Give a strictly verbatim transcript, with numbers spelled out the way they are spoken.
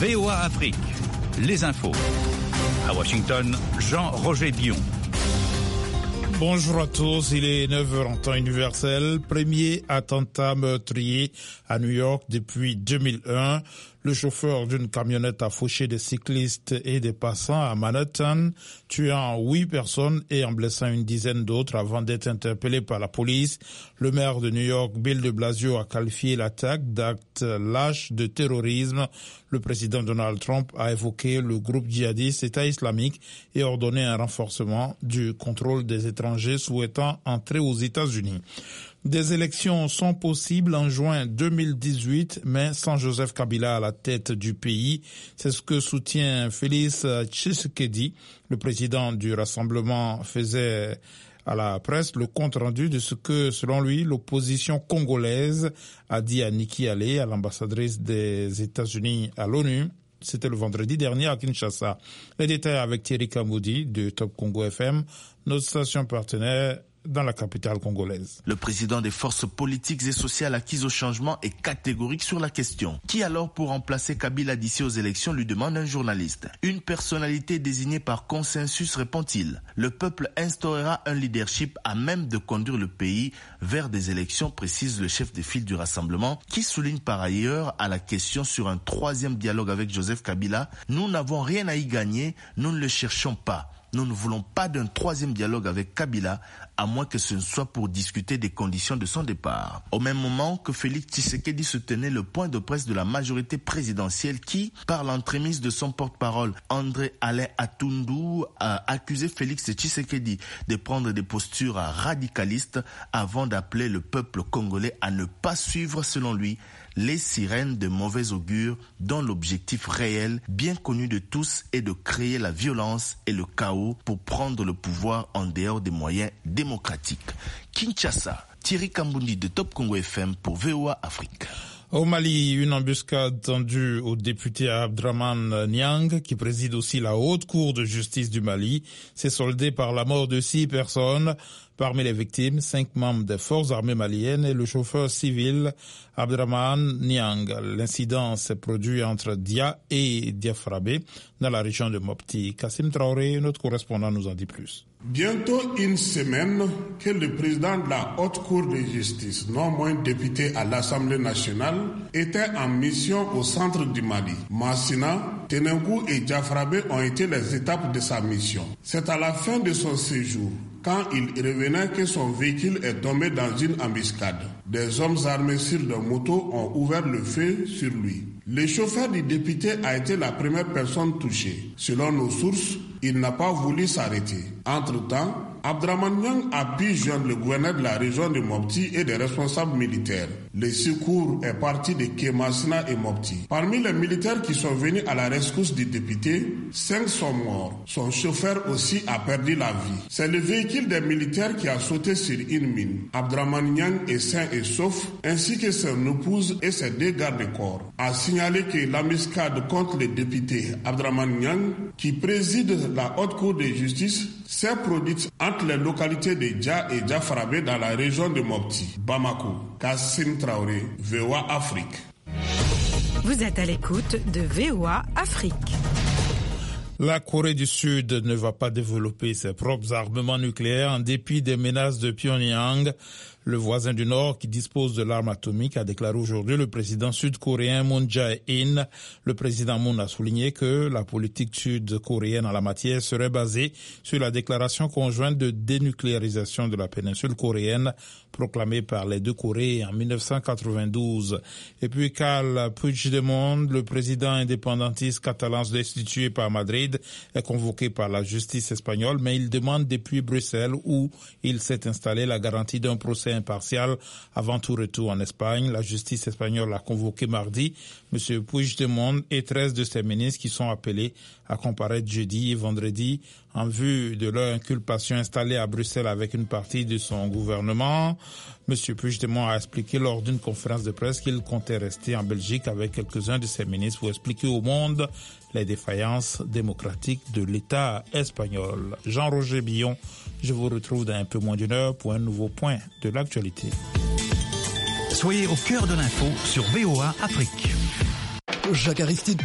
V O A Afrique, les infos. À Washington, Jean-Roger Billon. Bonjour à tous, il est neuf heures en temps universel. Premier attentat meurtrier à New York depuis deux mille un. Le chauffeur d'une camionnette a fauché des cyclistes et des passants à Manhattan, tuant huit personnes et en blessant une dizaine d'autres avant d'être interpellé par la police. Le maire de New York, Bill de Blasio, a qualifié l'attaque d'acte lâche de terrorisme. Le président Donald Trump a évoqué le groupe djihadiste État islamique et ordonné un renforcement du contrôle des étrangers souhaitant entrer aux États-Unis. Des élections sont possibles en juin deux mille dix-huit, mais sans Joseph Kabila à la tête du pays. C'est ce que soutient Félix Tshisekedi. Le président du Rassemblement faisait à la presse le compte-rendu de ce que, selon lui, l'opposition congolaise a dit à Nikki Haley, à l'ambassadrice des États-Unis à l'ONU. C'était le vendredi dernier à Kinshasa. Les détails avec Thierry Kamoudi de Top Congo F M, notre station partenaire dans la capitale congolaise. Le président des forces politiques et sociales acquises au changement est catégorique sur la question. Qui alors pour remplacer Kabila d'ici aux élections, lui demande un journaliste. Une personnalité désignée par consensus, répond-il. Le peuple instaurera un leadership à même de conduire le pays vers des élections, précise le chef de file du Rassemblement, qui souligne par ailleurs à la question sur un troisième dialogue avec Joseph Kabila, nous n'avons rien à y gagner, nous ne le cherchons pas. Nous ne voulons pas d'un troisième dialogue avec Kabila, à moins que ce ne soit pour discuter des conditions de son départ. Au même moment que Félix Tshisekedi se tenait le point de presse de la majorité présidentielle qui, par l'entremise de son porte-parole André Alain Atundu, a accusé Félix Tshisekedi de prendre des postures radicalistes avant d'appeler le peuple congolais à ne pas suivre, selon lui, les sirènes de mauvais augure dont l'objectif réel, bien connu de tous, est de créer la violence et le chaos pour prendre le pouvoir en dehors des moyens démocratiques. Kinshasa, Thierry Kambundi de Top Congo F M pour V O A Afrique. Au Mali, une embuscade tendue au député Abdraman Niang, qui préside aussi la haute cour de justice du Mali, s'est soldée par la mort de six personnes. Parmi les victimes, cinq membres des forces armées maliennes et le chauffeur civil Abdraman Niang. L'incident s'est produit entre Dia et Diafrabé, dans la région de Mopti. Kassim Traoré, notre correspondant, nous en dit plus. Bientôt une semaine que le président de la Haute Cour de justice, non moins député à l'Assemblée nationale, était en mission au centre du Mali. Massina, Tenengou et Diafrabé ont été les étapes de sa mission. C'est à la fin de son séjour, quand il revenait, que son véhicule est tombé dans une embuscade. Des hommes armés sur des motos ont ouvert le feu sur lui. Le chauffeur du député a été la première personne touchée. Selon nos sources, il n'a pas voulu s'arrêter. Entre-temps, Abdraman Niang a pu joindre le gouverneur de la région de Mopti et des responsables militaires. Le secours est parti de Kémasina et Mopti. Parmi les militaires qui sont venus à la rescousse du député, cinq sont morts. Son chauffeur aussi a perdu la vie. C'est le véhicule des militaires qui a sauté sur une mine. Abdraman Niang est sain et sauf, ainsi que son épouse et ses deux gardes-corps. A signalé que l'embuscade contre le député Abdraman Niang, qui préside la Haute Cour de justice, s'est produite entre les localités de Dia et Diafrabé dans la région de Mopti. Bamako, Kassim Traoré, V O A Afrique. Vous êtes à l'écoute de V O A Afrique. La Corée du Sud ne va pas développer ses propres armements nucléaires en dépit des menaces de Pyongyang. Le voisin du Nord qui dispose de l'arme atomique a déclaré aujourd'hui le président sud-coréen Moon Jae-in. Le président Moon a souligné que la politique sud-coréenne en la matière serait basée sur la déclaration conjointe de dénucléarisation de la péninsule coréenne proclamée par les deux Corées en mille neuf cent quatre-vingt-douze. Et puis Carles Puigdemont, le président indépendantiste catalan destitué par Madrid, est convoqué par la justice espagnole, mais il demande depuis Bruxelles, où il s'est installé, la garantie d'un procès impartial avant tout retour en Espagne. La justice espagnole a convoqué mardi M. Puigdemont et treize de ses ministres qui sont appelés à comparaître jeudi et vendredi en vue de leur inculpation installée à Bruxelles avec une partie de son gouvernement. M. Puigdemont a expliqué lors d'une conférence de presse qu'il comptait rester en Belgique avec quelques-uns de ses ministres pour expliquer au monde les défaillances démocratiques de l'État espagnol. Jean-Roger Billon, je vous retrouve dans un peu moins d'une heure pour un nouveau point de l'actualité. Soyez au cœur de l'info sur V O A Afrique. Jacques Aristide.